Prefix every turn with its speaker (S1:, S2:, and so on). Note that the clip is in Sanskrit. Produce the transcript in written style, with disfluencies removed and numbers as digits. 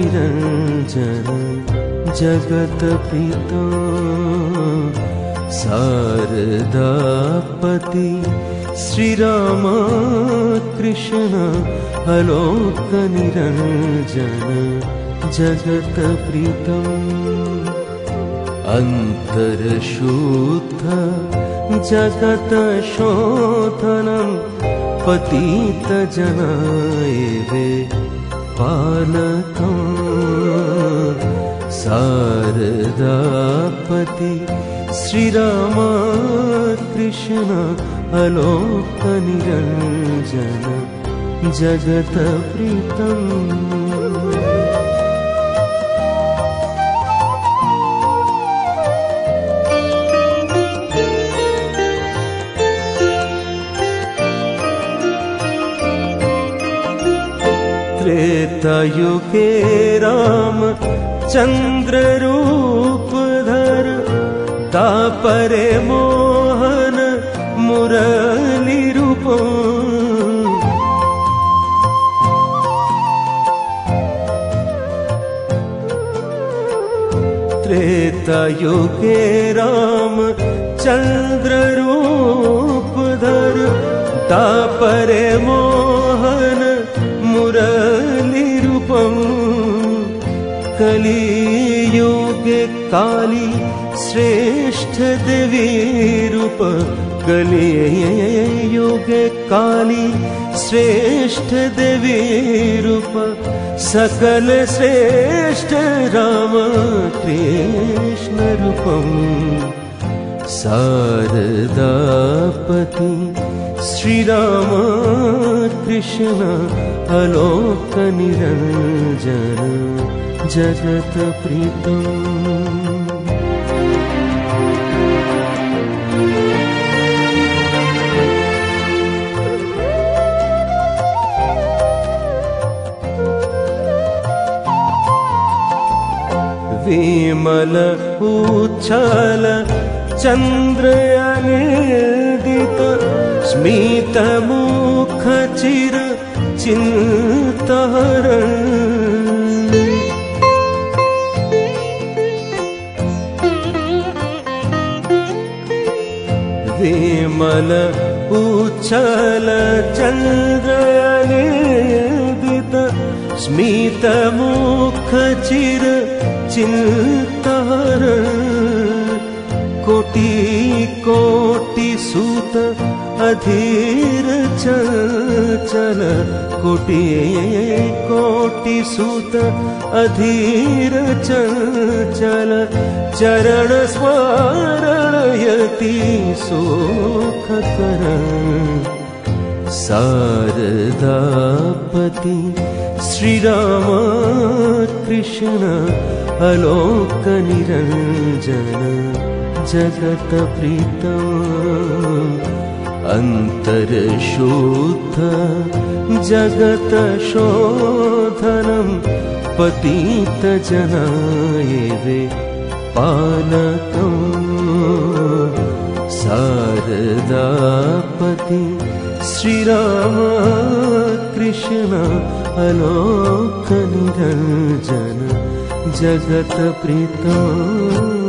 S1: जगत्प्रीतं शारदापति श्रीराम कृष्ण अलोकनिरञ्जन जगत्प्रीतम् अन्तरशुद्ध जगत्शोधनं पतितजनाय पालकं शारदापति श्रीराम कृष्ण अलोकनिरञ्जन जगत्प्रीतम् त्रेतायुगे राम चन्द्ररूपधर दापरे मोहन मुरलीरूप त्रेतायुगे राम चन्द्ररूपधर दापरे मोहन मुरलीरूपं कलियुगे काली श्रेष्ठ देवी रूप कलियुगे काली श्रेष्ठ देवी रूप सकल श्रेष्ठ राम कृष्ण रूपम् शारदापति श्रीराम कृष्ण अलोकनिरञ्जन जगत्प्रीतम् विमल उच्छल चन्द्रनिर्दित स्मितमुख चिर चिन्तहरण विमल उच्छल चन्द्रनिर्दित स्मितमुख चिर चिन्तहरण कोटि कोटि सूत अधीर चल कोटि कोटि सूत अधीर चल चरण स्मरणयति सुखकर शारदापति श्रीराम कृष्ण अलोकनिरञ्जन जगत्प्रीतम् अन्तरशुद्ध जगत्शोधनं पतितजनाय पालकं शारदापति श्रीराम कृष्ण अलोकनिरञ्जन जगत्प्रीतम्